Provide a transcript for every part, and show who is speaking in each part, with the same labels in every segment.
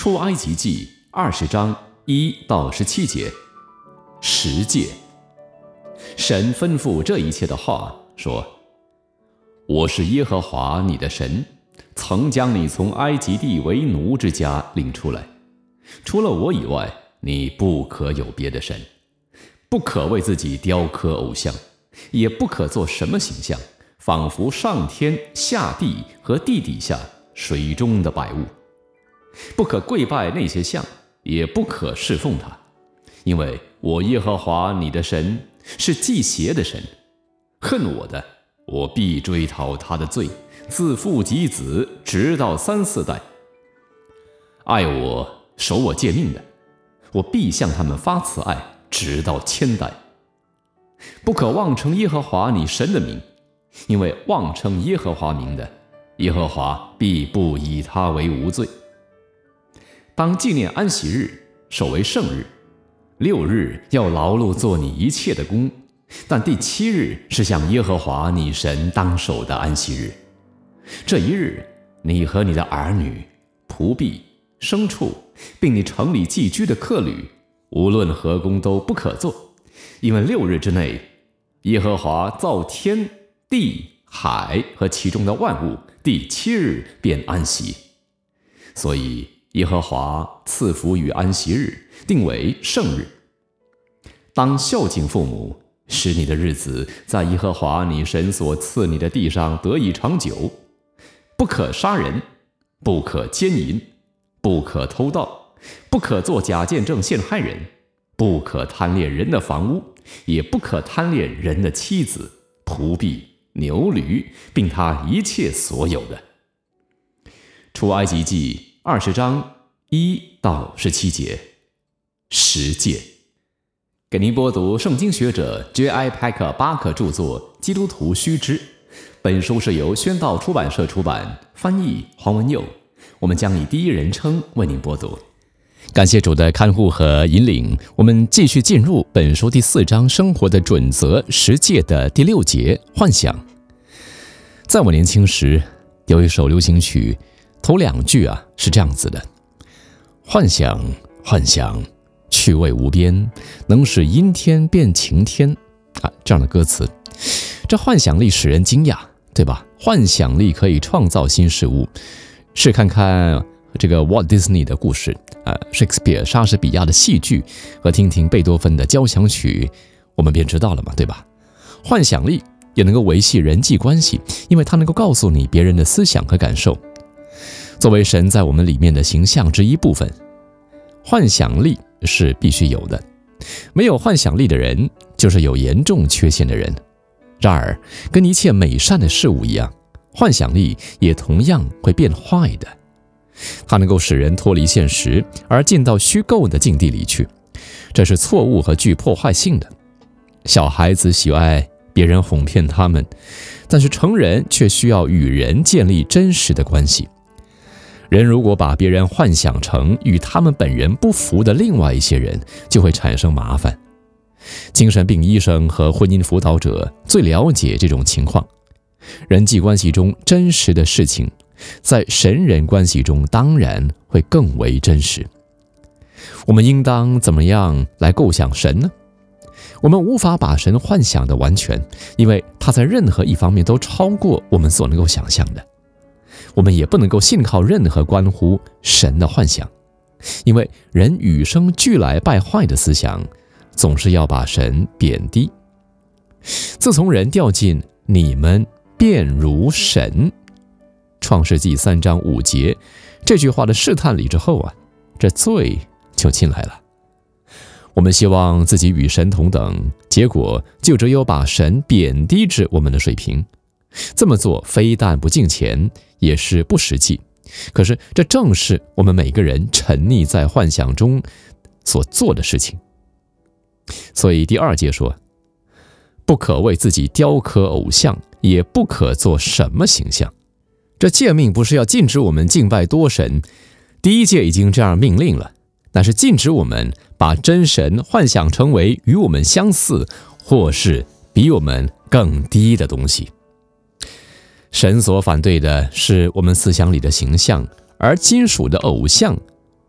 Speaker 1: 出埃及记20章1到17节，十诫。神吩咐这一切的话说：我是耶和华你的神，曾将你从埃及地为奴之家领出来。除了我以外，你不可有别的神，不可为自己雕刻偶像，也不可做什么形象，仿佛上天下地和地底下水中的百物。不可跪拜那些像，也不可侍奉它，因为我耶和华你的神是忌邪的神，恨我的，我必追讨他的罪，自父及子，直到3、4代。爱我守我诫命的，我必向他们发慈爱，直到1000代。不可妄称耶和华你神的名，因为妄称耶和华名的，耶和华必不以他为无罪。当纪念安息日，守为圣日。6日要劳碌做你一切的工，但第7日是向耶和华你神当守的安息日。这一日，你和你的儿女、仆婢、牲畜，并你城里寄居的客旅，无论何工都不可做，因为6日之内，耶和华造天地海和其中的万物，第7日便安息。所以耶和华赐福于安息日，定为圣日。当孝敬父母，使你的日子在耶和华你神所赐你的地上得以长久。不可杀人，不可奸淫，不可偷盗，不可作假见证陷害人，不可贪恋人的房屋，也不可贪恋人的妻子、仆婢、牛驴，并他一切所有的。出埃及记20章1到17节，十诫。给您播读圣经学者 J.I. Packer 巴克著作《基督徒须知》。本书是由宣道出版社出版，翻译黄文佑。我们将以第一人称为您播读。感谢主的看护和引领，我们继续进入本书第4章生活的准则十诫的第6节，幻想。在我年轻时，有一首流行曲，头2句是这样子的：幻想，幻想，趣味无边，能使阴天变晴天这样的歌词。这幻想力使人惊讶，对吧？幻想力可以创造新事物。试看看这个 Walt Disney 的故事，Shakespeare 莎士比亚的戏剧，和听听贝多芬的交响曲，我们便知道了嘛，对吧？幻想力也能够维系人际关系，因为它能够告诉你别人的思想和感受。作为神在我们里面的形象之一部分，幻想力是必须有的。没有幻想力的人，就是有严重缺陷的人。然而，跟一切美善的事物一样，幻想力也同样会变坏的。它能够使人脱离现实，而进到虚构的境地里去，这是错误和具破坏性的。小孩子喜爱别人哄骗他们，但是成人却需要与人建立真实的关系。人如果把别人幻想成与他们本人不符的另外一些人，就会产生麻烦。精神病医生和婚姻辅导者最了解这种情况。人际关系中真实的事情，在神人关系中当然会更为真实。我们应当怎么样来构想神呢？我们无法把神幻想的完全，因为他在任何一方面都超过我们所能够想象的。我们也不能够信靠任何关乎神的幻想，因为人与生俱来败坏的思想总是要把神贬低。自从人掉进你们便如神创世纪3章5节这句话的试探里之后这罪就进来了。我们希望自己与神同等，结果就只有把神贬低至我们的水平。这么做非但不敬虔，也是不实际。可是这正是我们每个人沉溺在幻想中所做的事情。所以第2诫说，不可为自己雕刻偶像，也不可做什么形象。这诫命不是要禁止我们敬拜多神，第1诫已经这样命令了，那是禁止我们把真神幻想成为与我们相似，或是比我们更低的东西。神所反对的是我们思想里的形象，而金属的偶像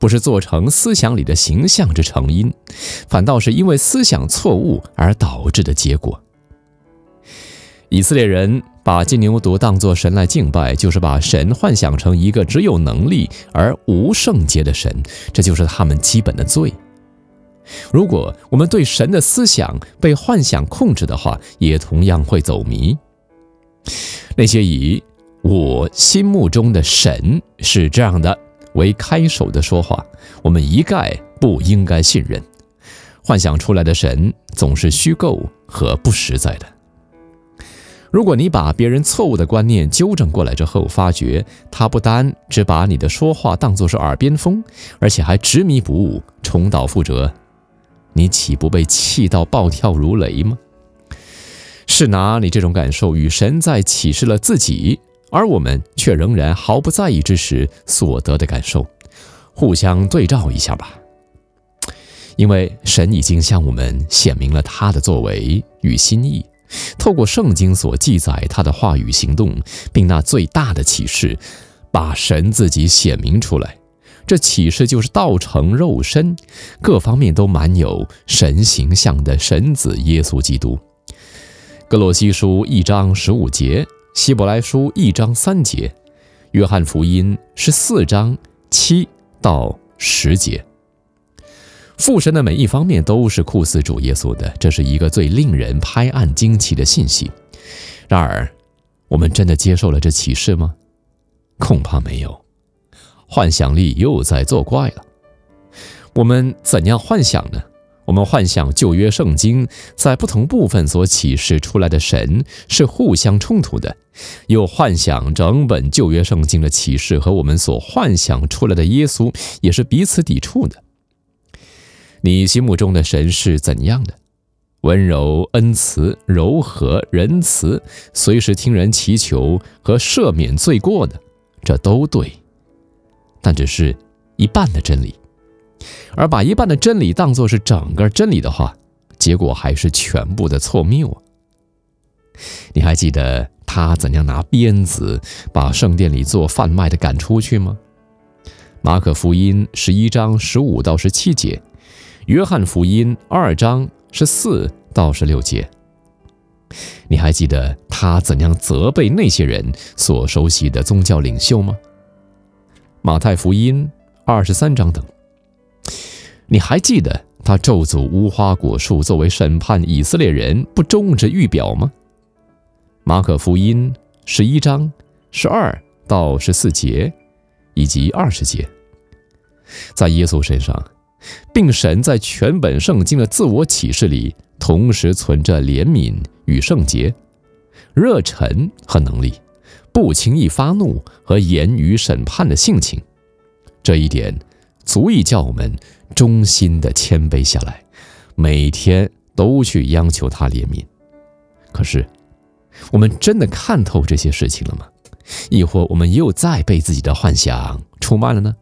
Speaker 2: 不是做成思想里的形象之成因，反倒是因为思想错误而导致的结果。以色列人把金牛犊当作神来敬拜，就是把神幻想成一个只有能力而无圣洁的神，这就是他们基本的罪。如果我们对神的思想被幻想控制的话，也同样会走迷。那些以我心目中的神是这样的为开首的说话，我们一概不应该信任。幻想出来的神总是虚构和不实在的。如果你把别人错误的观念纠正过来之后，发觉他不单只把你的说话当作是耳边风，而且还执迷不悟，重蹈覆辙，你岂不被气到暴跳如雷吗？是拿你这种感受与神在启示了自己，而我们却仍然毫不在意之时所得的感受，互相对照一下吧。因为神已经向我们显明了他的作为与心意，透过圣经所记载他的话语行动，并那最大的启示，把神自己显明出来。这启示就是道成肉身，各方面都满有神形象的神子耶稣基督。哥罗西书1章15节，希伯来书1章3节，约翰福音14章7到10节。父神的每一方面都是酷似主耶稣的，这是一个最令人拍案惊奇的信息。然而，我们真的接受了这启示吗？恐怕没有。幻想力又在作怪了。我们怎样幻想呢？我们幻想旧约圣经在不同部分所启示出来的神是互相冲突的，又幻想整本旧约圣经的启示和我们所幻想出来的耶稣也是彼此抵触的。你心目中的神是怎样的？温柔、恩慈、柔和、仁慈，随时听人祈求和赦免罪过的，这都对，但只是一半的真理。而把一半的真理当作是整个真理的话，结果还是全部的错谬。你还记得他怎样拿鞭子把圣殿里做贩卖的赶出去吗？马可福音11章15到17节，约翰福音2章14到16节。你还记得他怎样责备那些人所熟悉的宗教领袖吗？马太福音23章等。你还记得他咒诅无花果树作为审判以色列人不忠之预表吗？马可福音11章12到14节以及20节。在耶稣身上，并神在全本圣经的自我启示里同时存着怜悯与圣洁、热忱和能力，不轻易发怒和言语审判的性情。这一点足以叫我们衷心地谦卑下来，每天都去央求他怜悯。可是我们真的看透这些事情了吗？亦或我们又再被自己的幻想出卖了呢？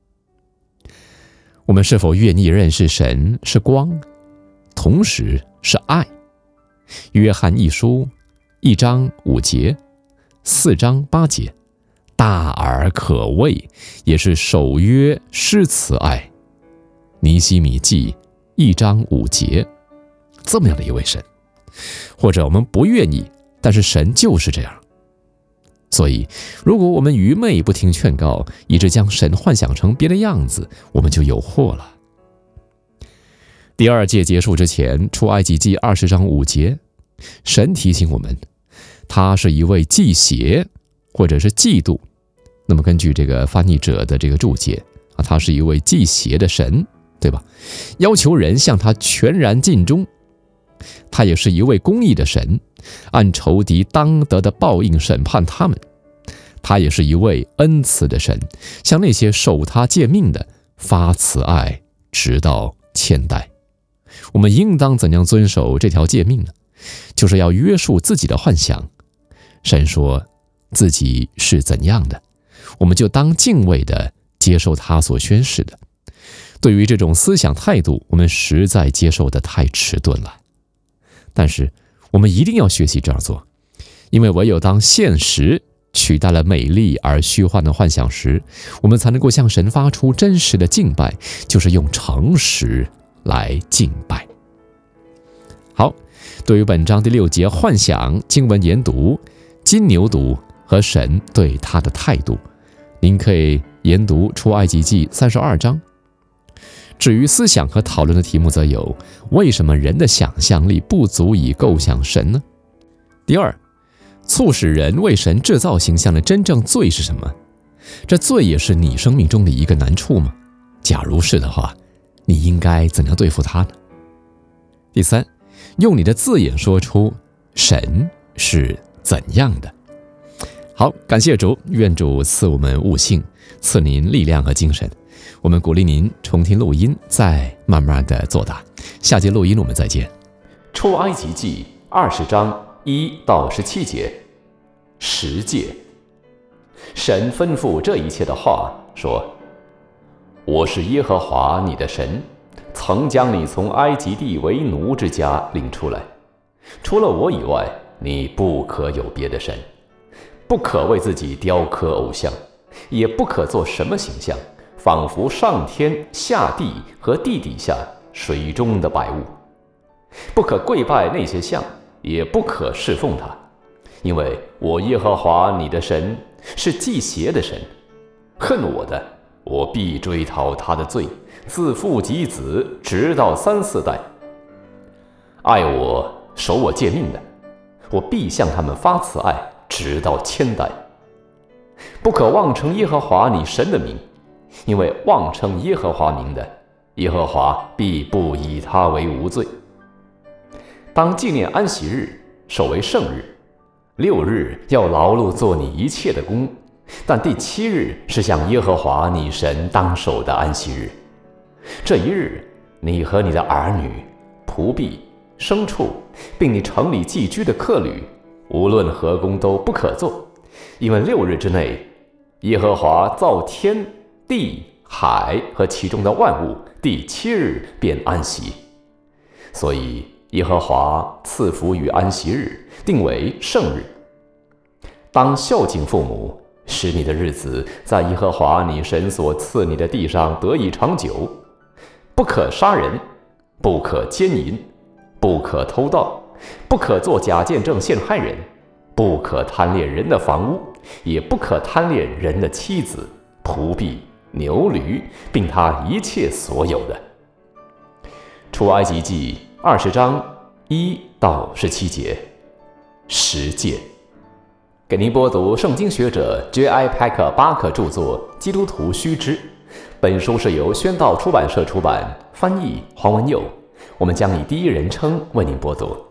Speaker 2: 我们是否愿意认识神是光，同时是爱？约翰一书1章5节，4章8节，大而可畏，也是守约施慈爱。尼希米记1章5节，这么样的一位神。或者我们不愿意，但是神就是这样。所以如果我们愚昧不听劝告，以致将神幻想成别的样子，我们就有祸了。第二届结束之前，出埃及记20章5节，神提醒我们，他是一位忌邪或者是嫉妒。那么根据这个翻译者的这个注解啊，他是一位忌邪的神，对吧？要求人向他全然尽忠。他也是一位公义的神，按仇敌当得的报应审判他们。他也是一位恩慈的神，向那些守他诫命的发慈爱，直到千代。我们应当怎样遵守这条诫命呢？就是要约束自己的幻想。神说自己是怎样的，我们就当敬畏地接受他所宣示的。对于这种思想态度，我们实在接受得太迟钝了。但是我们一定要学习这样做，因为唯有当现实取代了美丽而虚幻的幻想时，我们才能够向神发出真实的敬拜，就是用诚实来敬拜。好，对于本章第6节幻想经文研读、金牛犊和神对他的态度，您可以研读出埃及记32章。至于思想和讨论的题目则有：为什么人的想象力不足以构想神呢？第二，促使人为神制造形象的真正罪是什么？这罪也是你生命中的一个难处吗？假如是的话，你应该怎样对付它呢？第三，用你的字眼说出神是怎样的。好，感谢主，愿主赐我们悟性，赐您力量和精神。我们鼓励您重听录音，再慢慢的作答。下节录音我们再见。
Speaker 1: 出埃及记20章1到17节，十诫。神吩咐这一切的话说：我是耶和华你的神，曾将你从埃及地为奴之家领出来。除了我以外，你不可有别的神，不可为自己雕刻偶像，也不可做什么形象，仿佛上天下地和地底下水中的百物。不可跪拜那些像，也不可侍奉它，因为我耶和华你的神是忌邪的神，恨我的，我必追讨他的罪，自父及子，直到3、4代。爱我、守我诫命的，我必向他们发慈爱，直到1000代。不可妄称耶和华你神的名，因为妄称耶和华名的，耶和华必不以他为无罪。当纪念安息日，守为圣日。6日要劳碌做你一切的工，但第7日是向耶和华你神当守的安息日。这一日，你和你的儿女、仆婢、牲畜，并你城里寄居的客旅，无论何工都不可做，因为6日之内，耶和华造天地海和其中的万物，第7日便安息。所以耶和华赐福与安息日，定为圣日。当孝敬父母，使你的日子在耶和华你神所赐你的地上得以长久。不可杀人，不可奸淫，不可偷盗，不可作假见证陷害人，不可贪恋人的房屋，也不可贪恋人的妻子、仆婢、牛驴，并他一切所有的。出埃及记20章1到17节，十诫。给您播读圣经学者 J.I. Packer 巴克著作《基督徒须知》。本书是由宣道出版社出版，翻译黄文佑。我们将以第一人称为您播读。